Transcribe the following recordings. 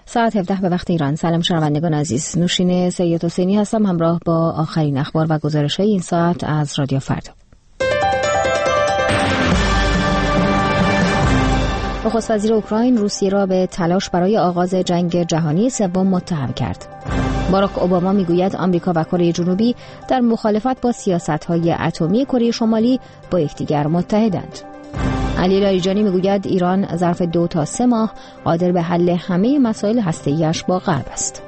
ساعت 17 به وقت ایران. سلام شنوندگان عزیز، نوشین سید حسینی هستم همراه با آخرین اخبار و گزارش‌های این ساعت از رادیو فردا. نخست وزیر اوکراین روسیه را به تلاش برای آغاز جنگ جهانی سوم متهم کرد. باراک اوباما میگوید آمریکا و کره جنوبی در مخالفت با سیاست‌های اتمی کره شمالی با یکدیگر متحدند. علی لاریجانی میگوید ایران ظرف 2 تا 3 ماه قادر به حل همه مسائل هسته‌ای‌اش با غرب است.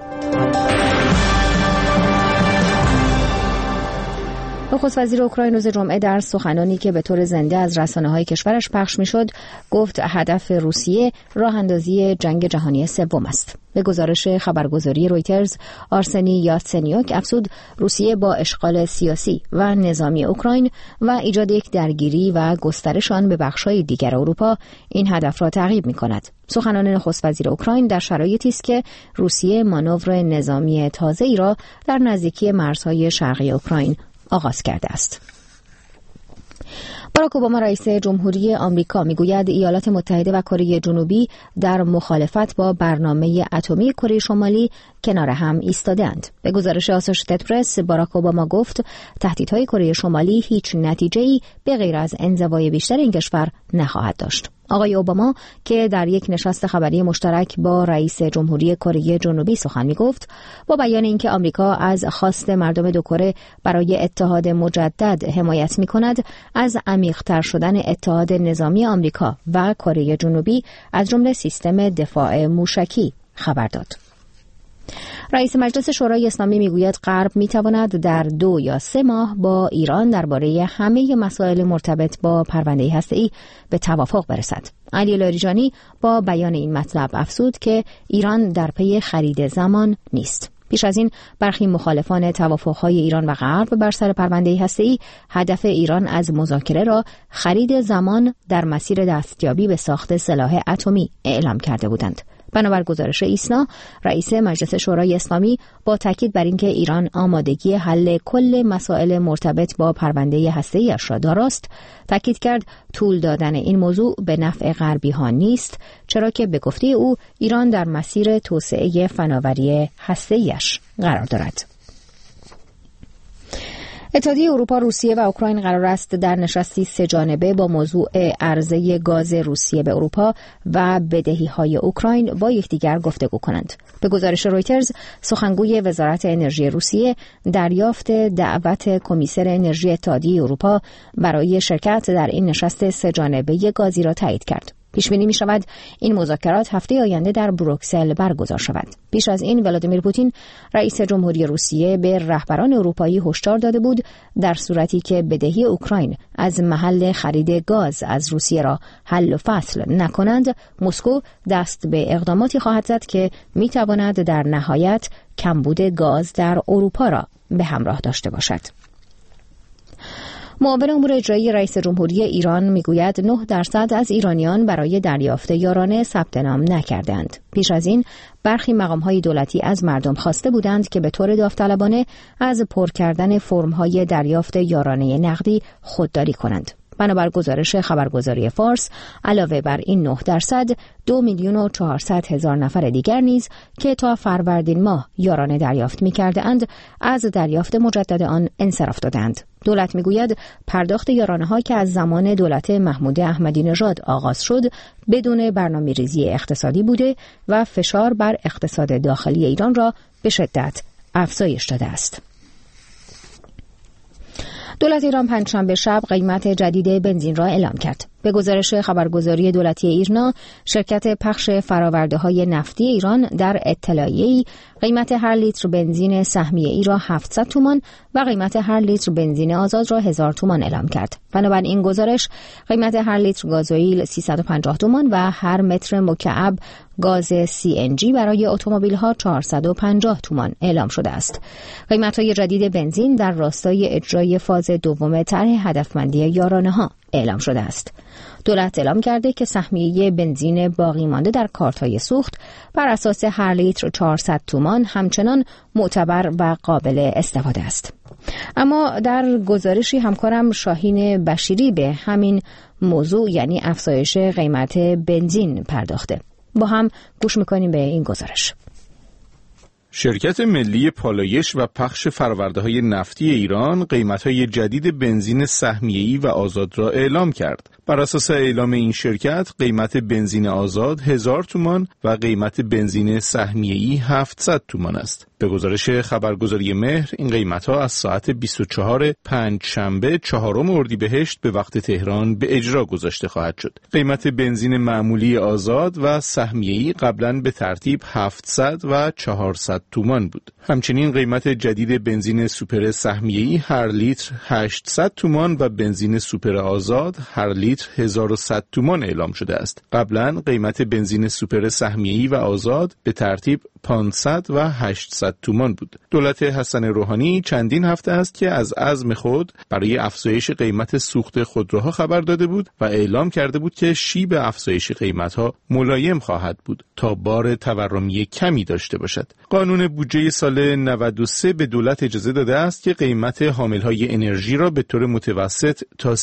نخست وزیر اوکراین روز جمعه در سخنانی که به طور زنده از رسانه‌های کشورش پخش می‌شد، گفت هدف روسیه راه اندازی جنگ جهانی سوم است. به گزارش خبرگزاری رویترز، آرسنی یاتسنیوک افزود روسیه با اشغال سیاسی و نظامی اوکراین و ایجاد یک درگیری و گسترش آن به بخش‌های دیگر اروپا این هدف را تعقیب می‌کند. سخنان نخست وزیر اوکراین در شرایطی است که روسیه مانور نظامی تازه‌ای را در نزدیکی مرزهای شرقی اوکراین آغاز کرده است. باراک اوباما رئیس جمهوری آمریکا میگوید ایالات متحده و کره جنوبی در مخالفت با برنامه اتمی کره شمالی کنار هم ایستادند. به گزارش آسوشیتد پرس، باراک اوباما گفت تهدیدهای کره شمالی هیچ نتیجه‌ای به غیر از انزوای بیشتر این کشور نخواهد داشت. آقای اوباما که در یک نشست خبری مشترک با رئیس جمهوری کره جنوبی سخن می‌گفت، با بیان اینکه آمریکا از خواست مردم دو کره برای اتحاد مجدد حمایت می‌کند، از عمیق‌تر شدن اتحاد نظامی آمریکا و کره جنوبی از جمله سیستم دفاع موشکی خبر داد. رئیس مجلس شورای اسلامی میگوید غرب میتواند در 2 یا 3 ماه با ایران درباره همه مسائل مرتبط با پرونده هسته‌ای به توافق برسد. علی لاریجانی با بیان این مطلب افزود که ایران در پی خرید زمان نیست. پیش از این برخی مخالفان توافق‌های ایران و غرب بر سر پرونده هسته‌ای هدف ایران از مذاکره را خرید زمان در مسیر دستیابی به ساخت سلاح اتمی اعلام کرده بودند. بنابر گزارش ایسنا، رئیس مجلس شورای اسلامی با تاکید بر اینکه ایران آمادگی حل کل مسائل مرتبط با پرونده هسته‌ای‌اش را داراست، تاکید کرد طول دادن این موضوع به نفع غربی‌ها نیست، چرا که به گفته او ایران در مسیر توسعه فناوری هسته‌ای‌اش قرار دارد. اتحادیه اروپا، روسیه و اوکراین قرار است در نشستی 3 جانبه با موضوع عرضه گاز روسیه به اروپا و بدهی‌های اوکراین با یکدیگر گفتگو کنند. به گزارش رویترز، سخنگوی وزارت انرژی روسیه دریافت دعوت کمیسر انرژی اتحادیه اروپا برای شرکت در این نشست 3 جانبه گازی را تایید کرد. پیش بینی می شود این مذاکرات هفته آینده در بروکسل برگزار شود. پیش از این ولادیمیر پوتین رئیس جمهوری روسیه به رهبران اروپایی هشدار داده بود در صورتی که بدهی اوکراین از محل خرید گاز از روسیه را حل و فصل نکنند، مسکو دست به اقداماتی خواهد زد که می تواند در نهایت کمبود گاز در اروپا را به همراه داشته باشد. معاون امور اجرایی رئیس جمهوری ایران میگوید 9% از ایرانیان برای دریافت یارانه ثبت نام نکردند. پیش از این برخی مقام‌های دولتی از مردم خواسته بودند که به طور داوطلبانه از پر کردن فرم‌های دریافت یارانه نقدی خودداری کنند. بنابر گزارش خبرگزاری فارس، علاوه بر این 9%، 2,400,000 نفر دیگر نیز که تا فروردین ماه یارانه دریافت می‌کردند، از دریافت مجدد آن انصراف دادند. دولت میگوید پرداخت یارانه‌ها که از زمان دولت محمود احمدی نژاد آغاز شد بدون برنامه‌ریزی اقتصادی بوده و فشار بر اقتصاد داخلی ایران را به شدت افزایش داده است. دولت ایران پنجشنبه شب قیمت جدید بنزین را اعلام کرد. به گزارش خبرگزاری دولتی ایرنا، شرکت پخش فرآورده‌های نفتی ایران در اطلاعیه‌ای قیمت هر لیتر بنزین سهمیه‌ای را 700 تومان و قیمت هر لیتر بنزین آزاد را 1000 تومان اعلام کرد. بنابراین این گزارش قیمت هر لیتر گازوئیل 350 تومان و هر متر مکعب گاز CNG برای اتومبیل‌ها 450 تومان اعلام شده است. قیمت‌های جدید بنزین در راستای اجرای فاز دوم طرح هدفمندی یارانه‌ها اعلام شده است. دولت اعلام کرده که سهمیه بنزین باقی مانده در کارت‌های سوخت بر اساس هر لیتر 400 تومان همچنان معتبر و قابل استفاده است. اما در گزارشی همکارم شاهین بشیری به همین موضوع یعنی افزایش قیمت بنزین پرداخته. با هم گوش میکنیم به این گزارش. شرکت ملی پالایش و پخش فرآورده‌های نفتی ایران قیمت‌های جدید بنزین سهمیه‌ای و آزاد را اعلام کرد. بر اساس اعلام این شرکت قیمت بنزین آزاد 1000 تومان و قیمت بنزین سهمیه‌ای 700 تومان است. به گزارش خبرگزاری مهر این قیمت‌ها از ساعت 24 پنجشنبه 4 اردیبهشت به وقت تهران به اجرا گذاشته خواهد شد. قیمت بنزین معمولی آزاد و سهمیه‌ای قبلاً به ترتیب 700 و 400 تومان بود. همچنین قیمت جدید بنزین سوپر سهمیه‌ای هر لیتر 800 تومان و بنزین سوپر آزاد هر لیتر 1100 تومان اعلام شده است. قبلا قیمت بنزین سوپر سهمیه‌ای و آزاد به ترتیب 500 و 800 تومان بود. دولت حسن روحانی چندین هفته است که از عزم خود برای افزایش قیمت سوخت خودروها خبر داده بود و اعلام کرده بود که شیب افزایش قیمت‌ها ملایم خواهد بود تا بار تورمی کمی داشته باشد. قانون بودجه سال 93 به دولت اجازه داده است که قیمت حامل‌های انرژی را به طور متوسط تا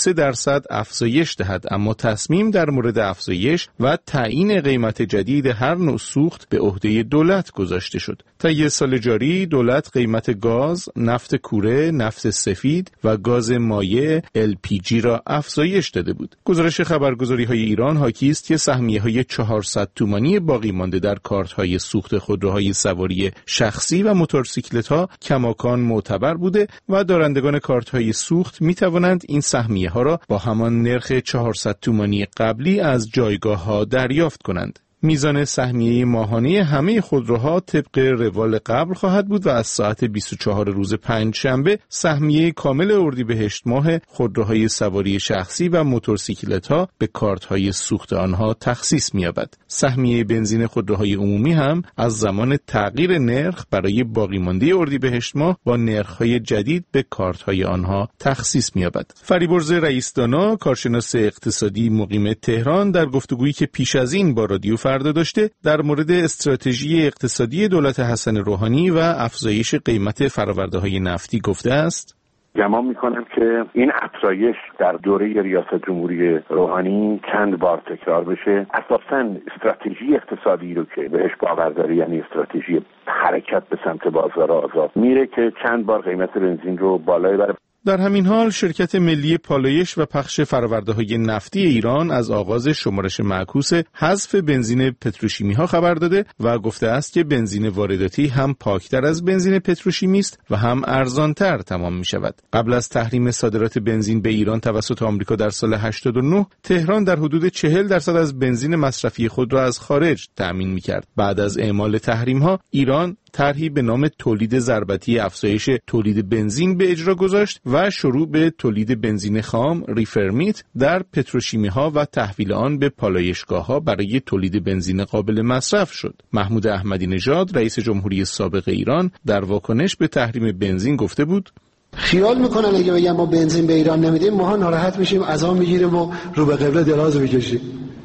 33% افزایش دهد، اما تصمیم در مورد افزایش و تعیین قیمت جدید هر نوع سوخت به عهده دولت گذاشته شد. طی سال جاری دولت قیمت گاز، نفت کوره، نفت سفید و گاز مایع LPG را افزایش داده بود. گزارش خبرگزاری‌های ایران حاکی است که سهمیه‌های 400 تومانی باقی مانده در کارت‌های سوخت خودروهای سواری شخصی و موتورسیکلت‌ها کماکان معتبر بوده و دارندگان کارت‌های سوخت می‌توانند این سهمیه‌ها را با همان نرخ 400 تومانی قبلی از جایگاه‌ها دریافت کنند. میزان سهمیه ماهانه همه خودروها طبق روال قبل خواهد بود و از ساعت 24 روز پنجشنبه سهمیه کامل اردیبهشت ماه خودروهای سواری شخصی و موتورسیکلت‌ها به کارت‌های سوخت آنها تخصیص می‌یابد. سهمیه بنزین خودروهای عمومی هم از زمان تغییر نرخ برای باقی مانده اردیبهشت ماه با نرخ‌های جدید به کارت‌های آنها تخصیص می‌یابد. فریبرز رئیس دانا، کارشناس اقتصادی مقیم تهران، در گفتگویی که پیش از این با رادیو فردا داشته در مورد استراتژی اقتصادی دولت حسن روحانی و افزایش قیمت فرآورده‌های نفتی گفته است: گمان میکنم که این افزایش در دوره ریاست جمهوری روحانی چند بار تکرار بشه. اساساً استراتژی اقتصادی رو که بهش باور داره، یعنی استراتژی حرکت به سمت بازار آزاد، میره که چند بار قیمت بنزین رو بالای بره. در همین حال شرکت ملی پالایش و پخش فرآورده‌های نفتی ایران از آغاز شمارش معکوس حذف بنزین پتروشیمی ها خبر داده و گفته است که بنزین وارداتی هم پاکتر از بنزین پتروشیمی است و هم ارزانتر تمام می شود. قبل از تحریم صادرات بنزین به ایران توسط آمریکا در سال 89 تهران در حدود 40% از بنزین مصرفی خود را از خارج تأمین می کرد. بعد از اعمال تحریم ها ایران طرحی به نام تولید ضربتی افزایش تولید بنزین به اجرا گذاشت و شروع به تولید بنزین خام ریفرمیت در پتروشیمی‌ها و تحویل آن به پالایشگاه‌ها برای تولید بنزین قابل مصرف شد. محمود احمدی نژاد رئیس جمهوری سابق ایران در واکنش به تحریم بنزین گفته بود: خیال میکنن اگه بگم ما بنزین به ایران نمیدیم ما ناراحت میشیم، عزا میگیریم و رو به قبله دراز میکشیم.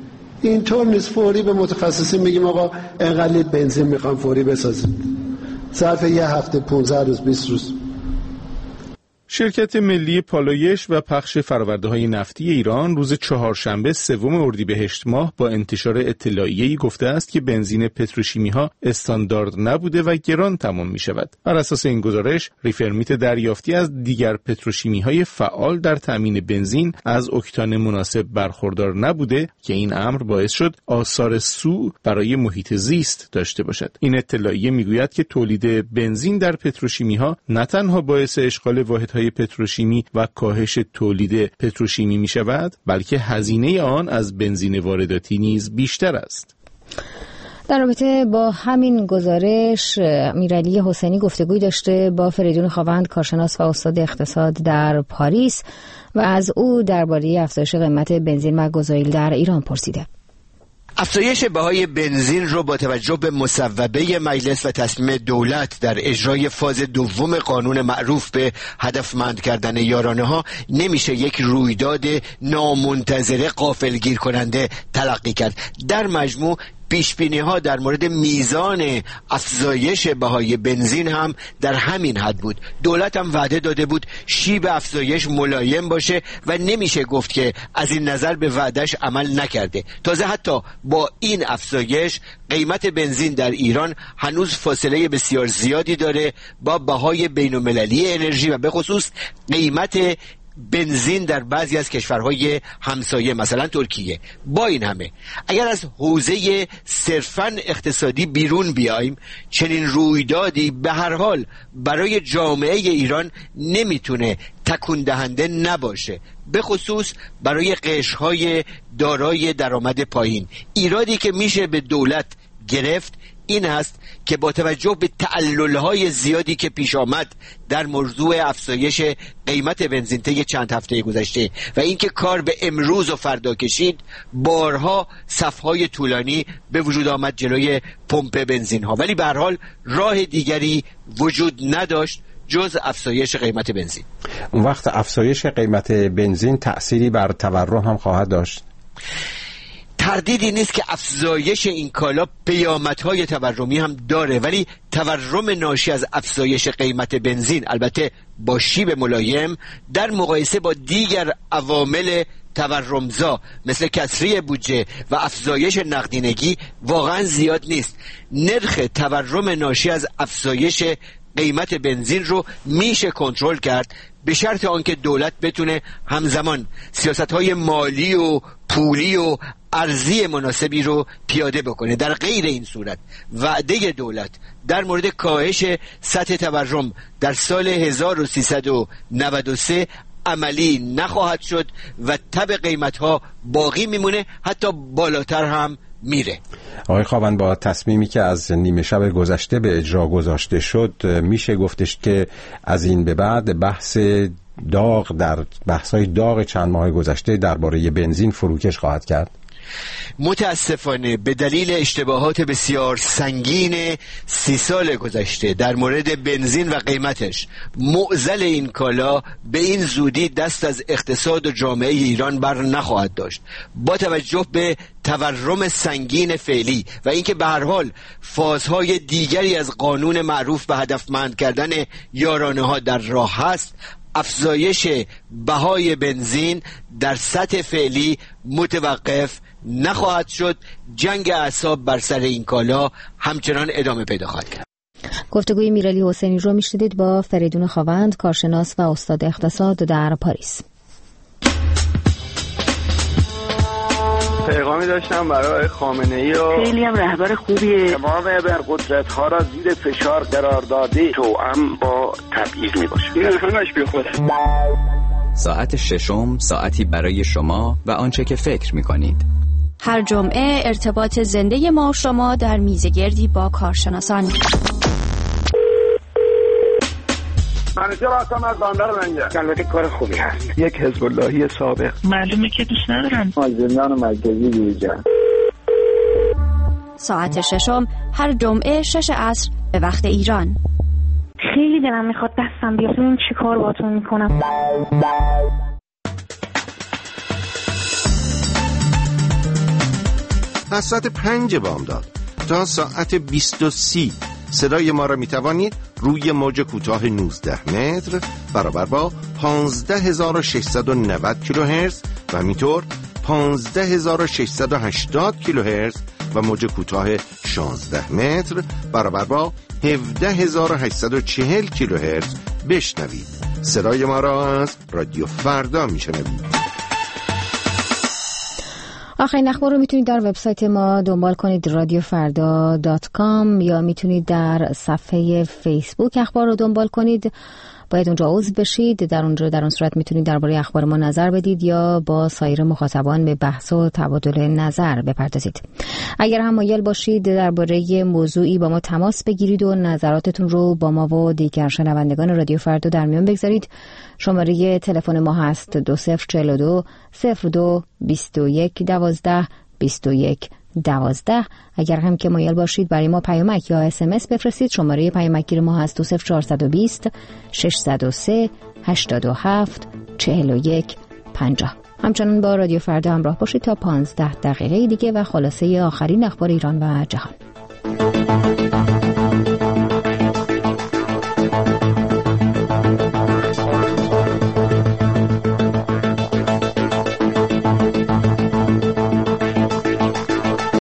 اینطور نیست. فوری به متخصصین میگیم آقا اینقدر بنزین میخوام فوری بسازیم، ظرف یه هفته 15 روز 20 روز. شرکت ملی پالایش و پخش فرآورده‌های نفتی ایران روز چهارشنبه 3 اردیبهشت ماه با انتشار اطلاعیه‌ای گفته است که بنزین پتروشیمی‌ها استاندارد نبوده و گران تمام می‌شود. بر اساس این گزارش ریفرمیت دریافتی از دیگر پتروشیمی‌های فعال در تامین بنزین از اکتان مناسب برخوردار نبوده که این امر باعث شد آثار سوء برای محیط زیست داشته باشد. این اطلاعیه می‌گوید که تولید بنزین در پتروشیمی‌ها نه تنها باعث اشغال واحدهای پتروشیمی و کاهش تولید پتروشیمی می شود، بلکه هزینه آن از بنزین وارداتی نیز بیشتر است. در رابطه با همین گزارش امیرعلی حسینی گفتگوی داشته با فریدون خاوند، کارشناس و استاد اقتصاد در پاریس، و از او درباره افزایش قیمت بنزین و گازوئیل در ایران پرسیده. افزایش بهای بنزین رو با توجه به مصوبه مجلس و تصمیم دولت در اجرای فاز دوم قانون معروف به هدفمند کردن یارانه ها نمیشه یک رویداد نامنتظره غافلگیر کننده تلقی کرد. در مجموع پیشبینی‌ها در مورد میزان افزایش بهای بنزین هم در همین حد بود. دولت هم وعده داده بود شیب افزایش ملایم باشه و نمیشه گفت که از این نظر به وعدش عمل نکرده. تازه حتی با این افزایش قیمت بنزین در ایران هنوز فاصله بسیار زیادی داره با بهای بین‌المللی انرژی و به خصوص قیمت بنزین در بعضی از کشورهای همسایه مثلا ترکیه. با این همه اگر از حوزه صرفاً اقتصادی بیرون بیایم، چنین رویدادی به هر حال برای جامعه ایران نمیتونه تکون دهنده نباشه، به خصوص برای قشرهای دارای درآمد پایین. ایرادی که میشه به دولت گرفت این است که با توجه به تعلل‌های زیادی که پیش آمد در موضوع افزایش قیمت بنزین طی چند هفته گذشته و اینکه کار به امروز و فردا کشید، بارها صف‌های طولانی به وجود آمد جلوی پمپ بنزین ها، ولی به هر حال راه دیگری وجود نداشت جز افزایش قیمت بنزین. اون وقت افزایش قیمت بنزین تأثیری بر تورم هم خواهد داشت؟ تردیدی نیست که افزایش این کالا پیامدهای تورمی هم داره، ولی تورم ناشی از افزایش قیمت بنزین، البته با شیب ملایم، در مقایسه با دیگر عوامل تورمزا مثل کسری بودجه و افزایش نقدینگی واقعا زیاد نیست. نرخ تورم ناشی از افزایش قیمت بنزین رو میشه کنترل کرد به شرط آنکه دولت بتونه همزمان سیاست‌های مالی و پولی و ارزی مناسبی رو پیاده بکنه. در غیر این صورت وعده دولت در مورد کاهش سطح تورم در سال 1393 عملی نخواهد شد و تب قیمت‌ها باقی میمونه، حتی بالاتر هم میره. آقای خاوند، با تصمیمی که از نیمه شب گذشته به اجرا گذاشته شد، میشه گفتش که از این به بعد بحث‌های داغ چند ماه گذشته درباره بنزین فروکش خواهد کرد؟ متاسفانه به دلیل اشتباهات بسیار سنگین 30 سال گذشته در مورد بنزین و قیمتش، معضل این کالا به این زودی دست از اقتصاد و جامعه ایران بر نخواهد داشت. با توجه به تورم سنگین فعلی و اینکه به هر حال فازهای دیگری از قانون معروف به هدفمند کردن یارانه ها در راه هست، افزایش بهای بنزین در سطح فعلی متوقف نخواهد شد. جنگ اعصاب بر سر این کالا همچنان ادامه پیدا خواهد کرد. گفتگوی میرعلی حسینی رو میشنیدید با فریدون خاوند، کارشناس و استاد اقتصاد در پاریس. پیغامی داشتم برای خامنه‌ای و خیلی هم رهبر خوبیه. تمام ابرقدرت‌ها را زیر فشار قرار داده، توأم با تبعیض میباشه. این همش بیخوده. ساعت ششم، ساعتی برای شما و آنچه که فکر می‌کنید. هر جمعه ارتباط زنده ما و شما در میزگردی با کارشناسان. منیجر آسام از باندار منجر. البته کار خوبی هست. یک حزب اللهی سابق. معلومه که دوست ندارن. زندان مرکزی دیجا. ساعت ششم هر جمعه 6 عصر به وقت ایران. خیلی دلم میخواد دستم بیاد. ببین چی کار باهاتون میکنم. از ساعت 5 بامداد تا ساعت 20:30 صدای ما را می توانید روی موج کوتاه 19 متر برابر با 15690 کیلوهرتز و همینطور 15680 کیلوهرتز و موج کوتاه 16 متر برابر با 17840 کیلوهرتز بشنوید. صدای ما را از رادیو فردا میشنوید. آخرین اخبار رو میتونید در وبسایت ما دنبال کنید، radiofarda.com، یا میتونید در صفحه فیسبوک اخبار رو دنبال کنید. باید اونجا عضو بشید. در اون صورت میتونید درباره اخبار ما نظر بدید یا با سایر مخاطبان به بحث و تبادل نظر بپردازید. اگر هم مایل باشید درباره موضوعی با ما تماس بگیرید و نظراتتون رو با ما و دیگر شنوندگان رادیو فردا در میان بگذارید، شماره تلفن ما هست 2042 02 21 12 21 12. اگر هم که مایل باشید برای ما پیامک یا SMS بفرستید، شماره پیامکگیر ما هست 20420 603 87 41 50. همچنان با رادیو فردا همراه باشید تا 15 دقیقه دیگه و خلاصه آخرین اخبار ایران و جهان.